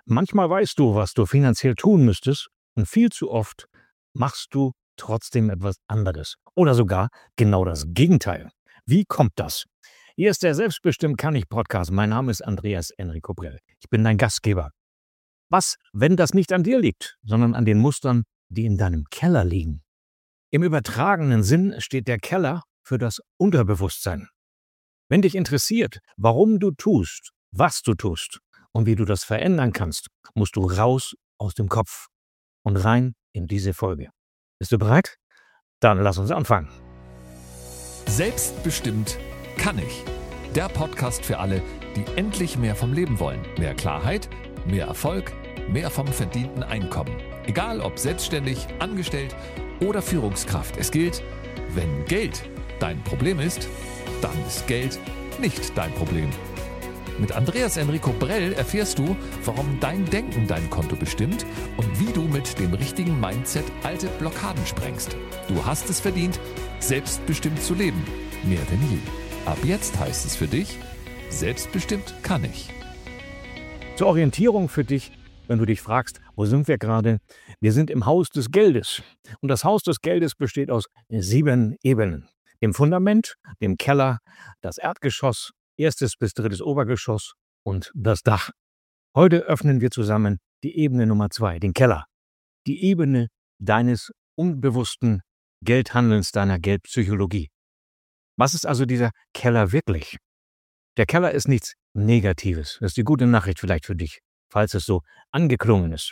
Manchmal weißt du, was du finanziell tun müsstest, und viel zu oft machst du trotzdem etwas anderes oder sogar genau das Gegenteil. Wie kommt das? Hier ist der Selbstbestimmt kann ich Podcast. Mein Name ist Andreas Enrico Brell. Ich bin dein Gastgeber. Was, wenn das nicht an dir liegt, sondern an den Mustern, die in deinem Keller liegen? Im übertragenen Sinn steht der Keller für das Unterbewusstsein. Wenn dich interessiert, warum du tust, was du tust und wie du das verändern kannst, musst du raus aus dem Kopf und rein in diese Folge. Bist du bereit? Dann lass uns anfangen. Selbstbestimmt kann ich. Der Podcast für alle, die endlich mehr vom Leben wollen. Mehr Klarheit, mehr Erfolg, mehr vom verdienten Einkommen. Egal ob selbstständig, angestellt oder Führungskraft. Es gilt, wenn Geld dein Problem ist, dann ist Geld nicht dein Problem. Mit Andreas Enrico Brell erfährst du, warum dein Denken dein Konto bestimmt und wie du mit dem richtigen Mindset alte Blockaden sprengst. Du hast es verdient, selbstbestimmt zu leben. Mehr denn je. Ab jetzt heißt es für dich, selbstbestimmt kann ich. Zur Orientierung für dich, wenn du dich fragst, wo sind wir gerade? Wir sind im Haus des Geldes. Und das Haus des Geldes besteht aus 7 Ebenen. Dem Fundament, dem Keller, das Erdgeschoss, 1. bis 3. Obergeschoss und das Dach. Heute öffnen wir zusammen die Ebene Nummer 2, den Keller. Die Ebene deines unbewussten Geldhandelns, deiner Geldpsychologie. Was ist also dieser Keller wirklich? Der Keller ist nichts Negatives. Das ist die gute Nachricht vielleicht für dich, falls es so angeklungen ist.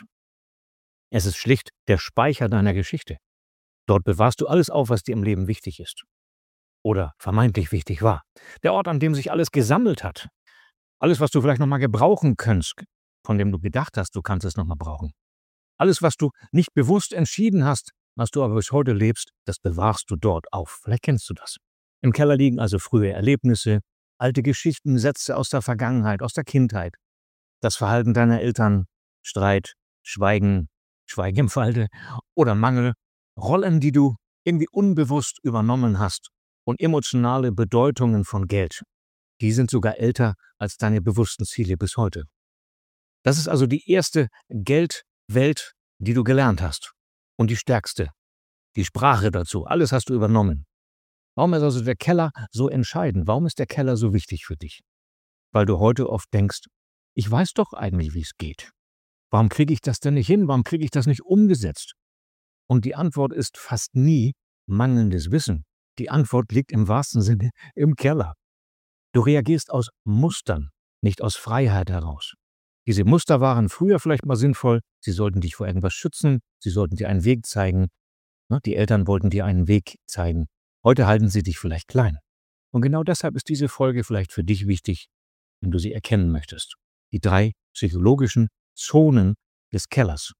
Es ist schlicht der Speicher deiner Geschichte. Dort bewahrst du alles auf, was dir im Leben wichtig ist. Oder vermeintlich wichtig war. Der Ort, an dem sich alles gesammelt hat. Alles, was du vielleicht nochmal gebrauchen könntest, von dem du gedacht hast, du kannst es nochmal brauchen. Alles, was du nicht bewusst entschieden hast, was du aber bis heute lebst, das bewahrst du dort auf. Vielleicht kennst du das. Im Keller liegen also frühe Erlebnisse, alte Geschichten, Sätze aus der Vergangenheit, aus der Kindheit. Das Verhalten deiner Eltern, Streit, Schweigen im Falte oder Mangel, Rollen, die du irgendwie unbewusst übernommen hast und emotionale Bedeutungen von Geld. Die sind sogar älter als deine bewussten Ziele bis heute. Das ist also die erste Geldwelt, die du gelernt hast. Und die stärkste. Die Sprache dazu, alles hast du übernommen. Warum ist also der Keller so entscheidend? Warum ist der Keller so wichtig für dich? Weil du heute oft denkst, ich weiß doch eigentlich, wie es geht. Warum kriege ich das denn nicht hin? Warum kriege ich das nicht umgesetzt? Und die Antwort ist fast nie mangelndes Wissen. Die Antwort liegt im wahrsten Sinne im Keller. Du reagierst aus Mustern, nicht aus Freiheit heraus. Diese Muster waren früher vielleicht mal sinnvoll. Sie sollten dich vor irgendwas schützen. Sie sollten dir einen Weg zeigen. Die Eltern wollten dir einen Weg zeigen. Heute halten sie dich vielleicht klein. Und genau deshalb ist diese Folge vielleicht für dich wichtig, wenn du sie erkennen möchtest. Die 3 psychologischen Zonen des Kellers.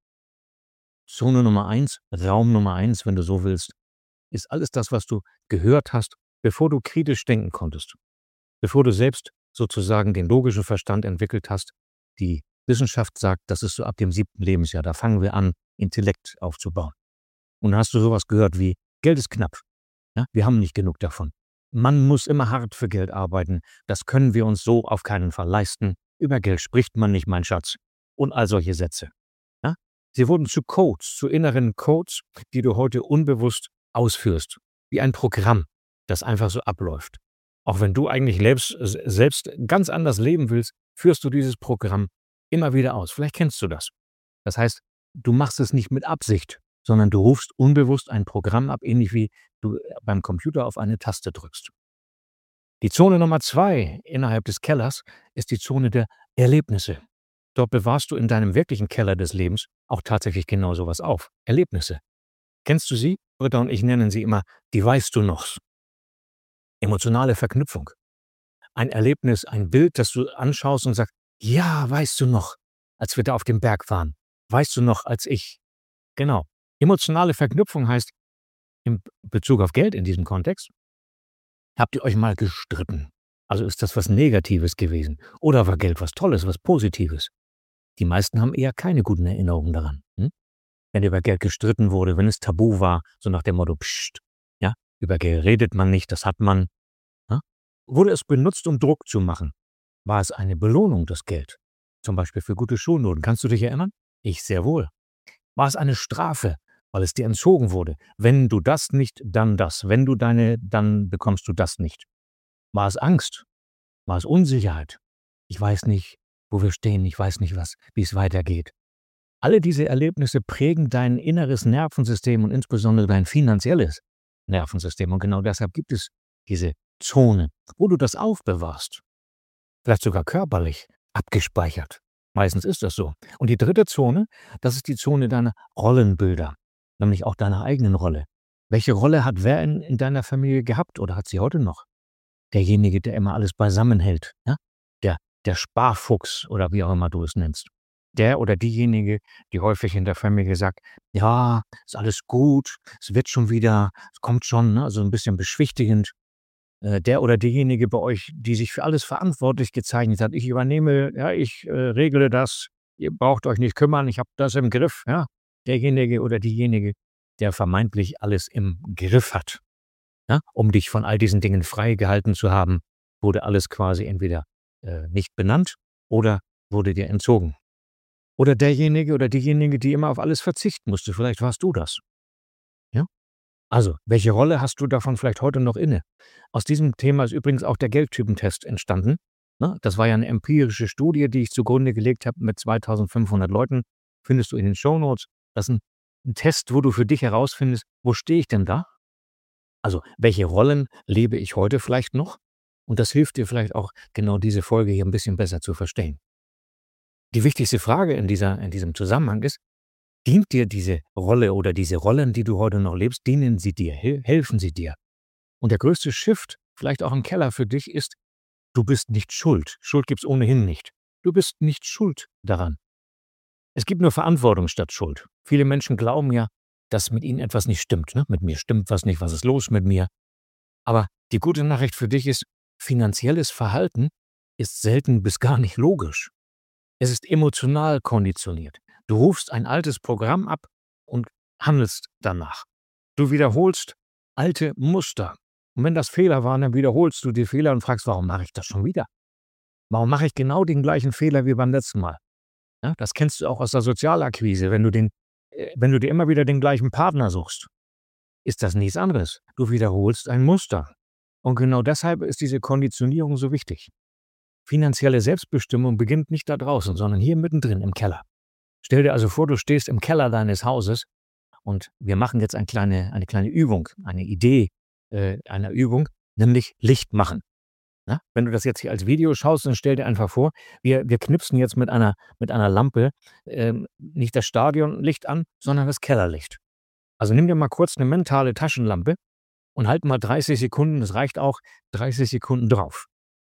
Zone Nummer 1, Raum Nummer 1, wenn du so willst, ist alles das, was du gehört hast, bevor du kritisch denken konntest. Bevor du selbst sozusagen den logischen Verstand entwickelt hast. Die Wissenschaft sagt, das ist so ab dem 7. Lebensjahr. Da fangen wir an, Intellekt aufzubauen. Und dann hast du sowas gehört wie, Geld ist knapp. Ja, wir haben nicht genug davon. Man muss immer hart für Geld arbeiten. Das können wir uns so auf keinen Fall leisten. Über Geld spricht man nicht, mein Schatz. Und all solche Sätze. Ja? Sie wurden zu Codes, zu inneren Codes, die du heute unbewusst ausführst. Wie ein Programm, das einfach so abläuft. Auch wenn du eigentlich selbst ganz anders leben willst, führst du dieses Programm immer wieder aus. Vielleicht kennst du das. Das heißt, du machst es nicht mit Absicht, sondern du rufst unbewusst ein Programm ab, ähnlich wie du beim Computer auf eine Taste drückst. Die Zone Nummer 2 innerhalb des Kellers ist die Zone der Erlebnisse. Dort bewahrst du in deinem wirklichen Keller des Lebens auch tatsächlich genau sowas auf. Erlebnisse. Kennst du sie? Britta und ich nennen sie immer die Weißt du nochs. Emotionale Verknüpfung. Ein Erlebnis, ein Bild, das du anschaust und sagst, ja, weißt du noch, als wir da auf dem Berg waren. Weißt du noch, als ich. Genau. Emotionale Verknüpfung heißt, in Bezug auf Geld in diesem Kontext, habt ihr euch mal gestritten? Also ist das was Negatives gewesen? Oder war Geld was Tolles, was Positives? Die meisten haben eher keine guten Erinnerungen daran. Wenn über Geld gestritten wurde, wenn es tabu war, so nach dem Motto, psst, ja, über Geld redet man nicht, das hat man. Ja? Wurde es benutzt, um Druck zu machen? War es eine Belohnung, das Geld? zum Beispiel für gute Schulnoten. Kannst du dich erinnern? Ich sehr wohl. War es eine Strafe, weil es dir entzogen wurde? Wenn du das nicht, dann das. Wenn du dann bekommst du das nicht. War es Angst? War es Unsicherheit? Ich weiß nicht, wo wir stehen. Ich weiß nicht, wie es weitergeht. Alle diese Erlebnisse prägen dein inneres Nervensystem und insbesondere dein finanzielles Nervensystem. Und genau deshalb gibt es diese Zone, wo du das aufbewahrst. Vielleicht sogar körperlich abgespeichert. Meistens ist das so. Und die dritte Zone, das ist die Zone deiner Rollenbilder, nämlich auch deiner eigenen Rolle. Welche Rolle hat wer in deiner Familie gehabt oder hat sie heute noch? Derjenige, der immer alles beisammen hält, ja? Der Sparfuchs oder wie auch immer du es nennst. Der oder diejenige, die häufig in der Familie sagt, ja, ist alles gut, es wird schon wieder, es kommt schon, ne? Also ein bisschen beschwichtigend. Der oder diejenige bei euch, die sich für alles verantwortlich gezeichnet hat. Ich übernehme, ja, ich regle das, ihr braucht euch nicht kümmern, ich habe das im Griff. Ja? Derjenige oder diejenige, der vermeintlich alles im Griff hat. Ja? Um dich von all diesen Dingen freigehalten zu haben, wurde alles quasi entweder nicht benannt oder wurde dir entzogen. Oder derjenige oder diejenige, die immer auf alles verzichten musste. Vielleicht warst du das. Ja? Also, welche Rolle hast du davon vielleicht heute noch inne? Aus diesem Thema ist übrigens auch der Geldtypentest entstanden. Ne? Das war ja eine empirische Studie, die ich zugrunde gelegt habe mit 2500 Leuten. Findest du in den Shownotes. Das ist ein Test, wo du für dich herausfindest, wo stehe ich denn da? Also, welche Rollen lebe ich heute vielleicht noch? Und das hilft dir vielleicht auch, genau diese Folge hier ein bisschen besser zu verstehen. Die wichtigste Frage in diesem Zusammenhang ist, dient dir diese Rolle oder diese Rollen, die du heute noch lebst, dienen sie dir, helfen sie dir? Und der größte Shift, vielleicht auch im Keller für dich, ist, du bist nicht schuld. Schuld gibt es ohnehin nicht. Du bist nicht schuld daran. Es gibt nur Verantwortung statt Schuld. Viele Menschen glauben ja, dass mit ihnen etwas nicht stimmt. Ne? Mit mir stimmt was nicht, was ist los mit mir? Aber die gute Nachricht für dich ist, finanzielles Verhalten ist selten bis gar nicht logisch. Es ist emotional konditioniert. Du rufst ein altes Programm ab und handelst danach. Du wiederholst alte Muster. Und wenn das Fehler waren, dann wiederholst du die Fehler und fragst, warum mache ich das schon wieder? Warum mache ich genau den gleichen Fehler wie beim letzten Mal? Ja, das kennst du auch aus der Sozialakquise. Wenn du dir immer wieder den gleichen Partner suchst, ist das nichts anderes. Du wiederholst ein Muster. Und genau deshalb ist diese Konditionierung so wichtig. Finanzielle Selbstbestimmung beginnt nicht da draußen, sondern hier mittendrin im Keller. Stell dir also vor, du stehst im Keller deines Hauses und wir machen jetzt eine kleine Übung, eine Idee einer Übung, nämlich Licht machen. Ja? Wenn du das jetzt hier als Video schaust, dann stell dir einfach vor, wir knipsen jetzt mit einer Lampe nicht das Stadionlicht an, sondern das Kellerlicht. Also nimm dir mal kurz eine mentale Taschenlampe und halt mal 30 Sekunden, das reicht auch, 30 Sekunden drauf.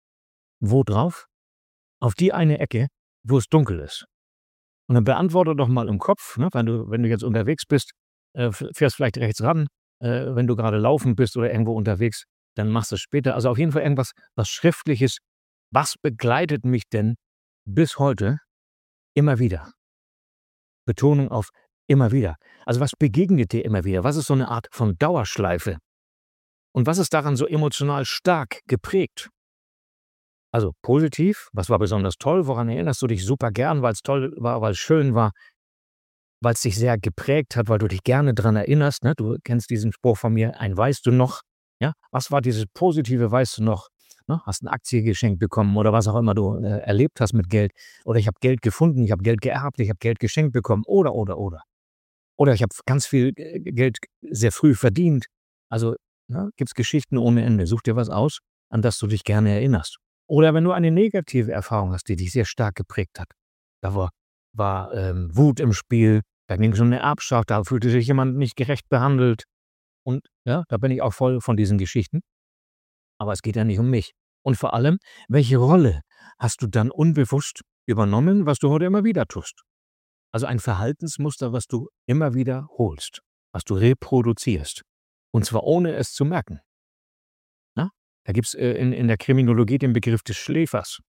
Wo drauf? Auf die eine Ecke, wo es dunkel ist. Und dann beantworte doch mal im Kopf, ne, wenn du jetzt unterwegs bist, fährst vielleicht rechts ran, wenn du gerade laufen bist oder irgendwo unterwegs, dann machst du es später. Also auf jeden Fall irgendwas, was Schriftliches. Was begleitet mich denn bis heute immer wieder? Betonung auf immer wieder. Also was begegnet dir immer wieder? Was ist so eine Art von Dauerschleife? Und was ist daran so emotional stark geprägt? Also positiv, was war besonders toll? Woran erinnerst du dich super gern, weil es toll war, weil es schön war, weil es dich sehr geprägt hat, weil du dich gerne daran erinnerst? Ne? Du kennst diesen Spruch von mir, ein weißt du noch? Ja? Was war dieses positive weißt du noch? Ne? Hast eine Aktie geschenkt bekommen oder was auch immer du erlebt hast mit Geld. Oder ich habe Geld gefunden, ich habe Geld geerbt, ich habe Geld geschenkt bekommen. Oder. Oder ich habe ganz viel Geld sehr früh verdient. Also gibt es Geschichten ohne Ende. Such dir was aus, an das du dich gerne erinnerst. Oder wenn du eine negative Erfahrung hast, die dich sehr stark geprägt hat. Da war Wut im Spiel, da ging es um eine Erbschaft, da fühlte sich jemand nicht gerecht behandelt. Und ja, da bin ich auch voll von diesen Geschichten. Aber es geht ja nicht um mich. Und vor allem, welche Rolle hast du dann unbewusst übernommen, was du heute immer wieder tust? Also ein Verhaltensmuster, was du immer wiederholst, was du reproduzierst. Und zwar ohne es zu merken. Na? Da gibt es in der Kriminologie den Begriff des Schläfers.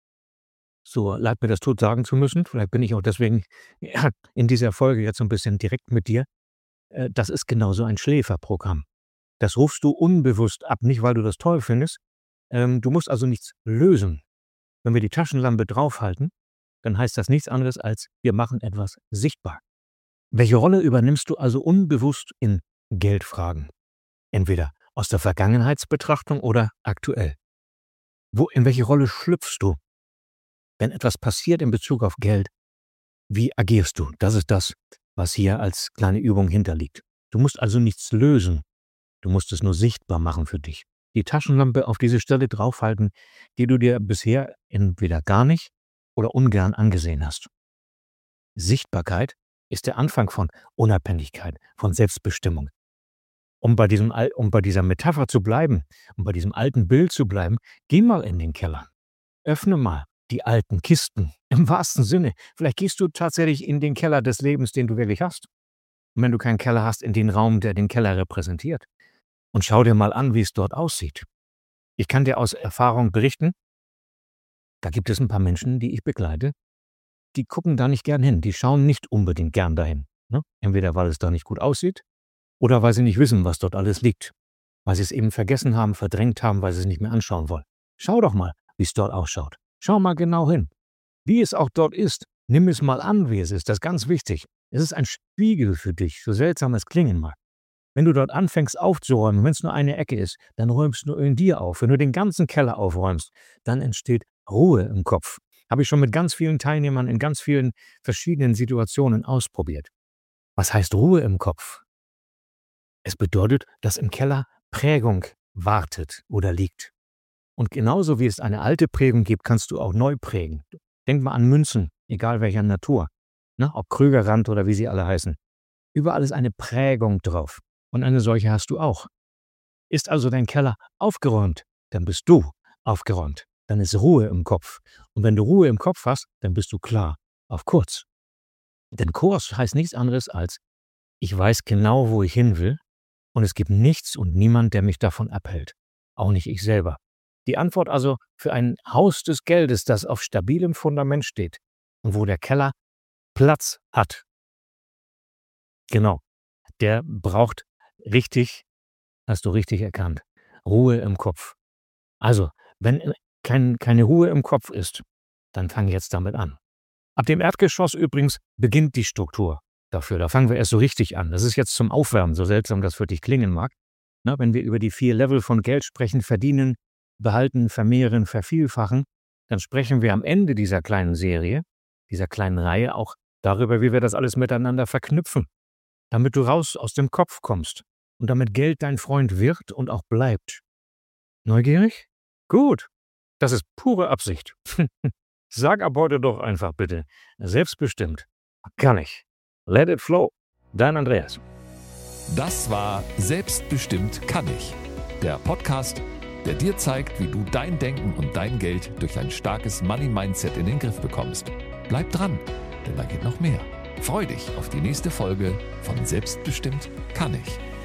So leid mir das tut, sagen zu müssen. Vielleicht bin ich auch deswegen in dieser Folge jetzt so ein bisschen direkt mit dir. Das ist genauso ein Schläferprogramm. Das rufst du unbewusst ab, nicht weil du das toll findest. Du musst also nichts lösen. Wenn wir die Taschenlampe draufhalten, dann heißt das nichts anderes als, wir machen etwas sichtbar. Welche Rolle übernimmst du also unbewusst in Geldfragen? Entweder aus der Vergangenheitsbetrachtung oder aktuell. In welche Rolle schlüpfst du? Wenn etwas passiert in Bezug auf Geld, wie agierst du? Das ist das, was hier als kleine Übung hinterliegt. Du musst also nichts lösen. Du musst es nur sichtbar machen für dich. Die Taschenlampe auf diese Stelle draufhalten, die du dir bisher entweder gar nicht oder ungern angesehen hast. Sichtbarkeit ist der Anfang von Unabhängigkeit, von Selbstbestimmung. Um bei dieser Metapher zu bleiben, um bei diesem alten Bild zu bleiben, geh mal in den Keller. Öffne mal die alten Kisten, im wahrsten Sinne. Vielleicht gehst du tatsächlich in den Keller des Lebens, den du wirklich hast. Und wenn du keinen Keller hast, in den Raum, der den Keller repräsentiert. Und schau dir mal an, wie es dort aussieht. Ich kann dir aus Erfahrung berichten, da gibt es ein paar Menschen, die ich begleite, die gucken da nicht gern hin, die schauen nicht unbedingt gern dahin. Ne? Entweder weil es da nicht gut aussieht oder weil sie nicht wissen, was dort alles liegt. Weil sie es eben vergessen haben, verdrängt haben, weil sie es nicht mehr anschauen wollen. Schau doch mal, wie es dort ausschaut. Schau mal genau hin. Wie es auch dort ist, nimm es mal an, wie es ist. Das ist ganz wichtig. Es ist ein Spiegel für dich, so seltsam es klingen mag. Wenn du dort anfängst aufzuräumen, wenn es nur eine Ecke ist, dann räumst du in dir auf. Wenn du den ganzen Keller aufräumst, dann entsteht Ruhe im Kopf. Habe ich schon mit ganz vielen Teilnehmern in ganz vielen verschiedenen Situationen ausprobiert. Was heißt Ruhe im Kopf? Es bedeutet, dass im Keller Prägung wartet oder liegt. Und genauso wie es eine alte Prägung gibt, kannst du auch neu prägen. Denk mal an Münzen, egal welcher Natur. Ob Krügerrand oder wie sie alle heißen. Überall ist eine Prägung drauf. Und eine solche hast du auch. Ist also dein Keller aufgeräumt, dann bist du aufgeräumt. Dann ist Ruhe im Kopf. Und wenn du Ruhe im Kopf hast, dann bist du klar auf Kurs. Denn Kurs heißt nichts anderes als, ich weiß genau, wo ich hin will und es gibt nichts und niemand, der mich davon abhält. Auch nicht ich selber. Die Antwort also für ein Haus des Geldes, das auf stabilem Fundament steht und wo der Keller Platz hat. Genau, der braucht richtig, hast du richtig erkannt, Ruhe im Kopf. Also, wenn keine Ruhe im Kopf ist, dann fang jetzt damit an. Ab dem Erdgeschoss übrigens beginnt die Struktur dafür. Da fangen wir erst so richtig an. Das ist jetzt zum Aufwärmen, so seltsam das für dich klingen mag. Wenn wir über die 4 Level von Geld sprechen, verdienen, behalten, vermehren, vervielfachen, dann sprechen wir am Ende dieser kleinen Serie, dieser kleinen Reihe auch darüber, wie wir das alles miteinander verknüpfen, damit du raus aus dem Kopf kommst und damit Geld dein Freund wird und auch bleibt. Neugierig? Gut. Das ist pure Absicht. Sag ab heute doch einfach bitte, selbstbestimmt. Kann ich. Let it flow. Dein Andreas. Das war Selbstbestimmt kann ich. Der Podcast, der dir zeigt, wie du dein Denken und dein Geld durch ein starkes Money-Mindset in den Griff bekommst. Bleib dran, denn da geht noch mehr. Freu dich auf die nächste Folge von Selbstbestimmt kann ich.